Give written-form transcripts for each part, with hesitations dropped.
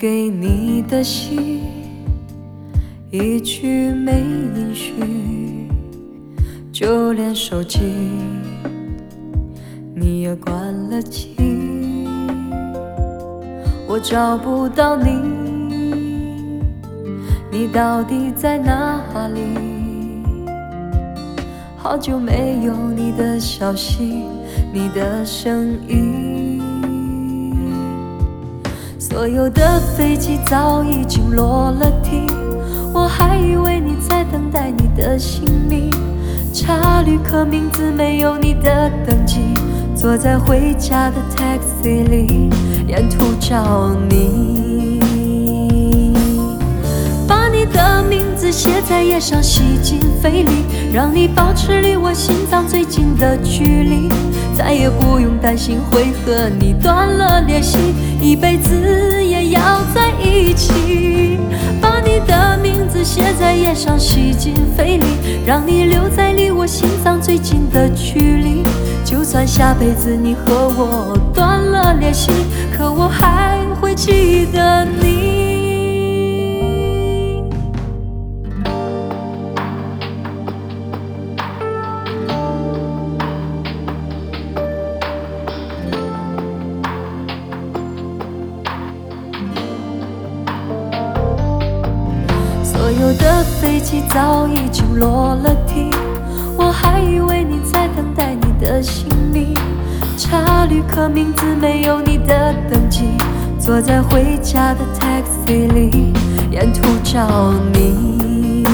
给你的信，一句没音讯，就连手机你也关了机。我找不到你，你到底在哪里？好久没有你的消息，你的声音。所有的飞机早已经落了地，我还以为你在等待你的姓名。查旅客名字没有你的登记，坐在回家的 taxi 里，沿途找你，把你的名字写在页上，吸进肺里，让你保持离我心脏最近的距离，再也不用担心会和你断了联系，一辈子也要在一起。把你的名字写在页上，吸进肺里，让你留在离我心脏最近的距离，就算下辈子你和我断了联系，可我还会记得你。所有的飞机早已经落了地，我还以为你在等待你的姓名。查旅客名字没有你的登记，坐在回家的 taxi 里，沿途找你，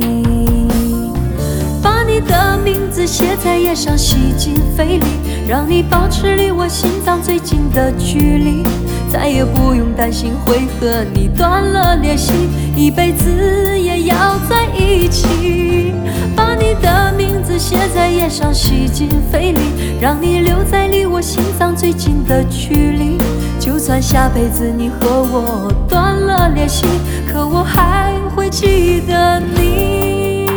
把你的名字写在页上，吸进肺里，让你保持离我心脏最近的距离，再也不用担心会和你断了联系，一辈子也要在一起。把你的名字写在页上，吸进肺里，让你留在离我心脏最近的距离，就算下辈子你和我断了联系，可我还会记得你。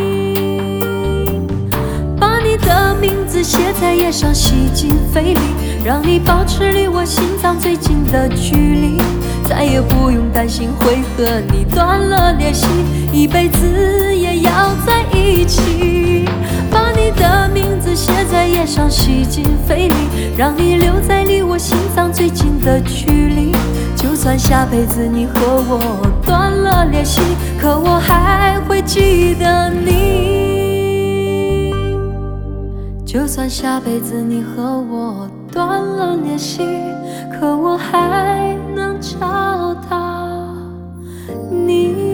把你的名字写在页上，吸进肺里，让你保持离我心脏最近的距离，再也不用担心会和你断了联系，一辈子也要在一起。把你的名字写在页上，吸进肺里，让你留在离我心脏最近的距离，就算下辈子你和我断了联系，可我还会记得你。就算下辈子你和我断了联系，可我还能找到你。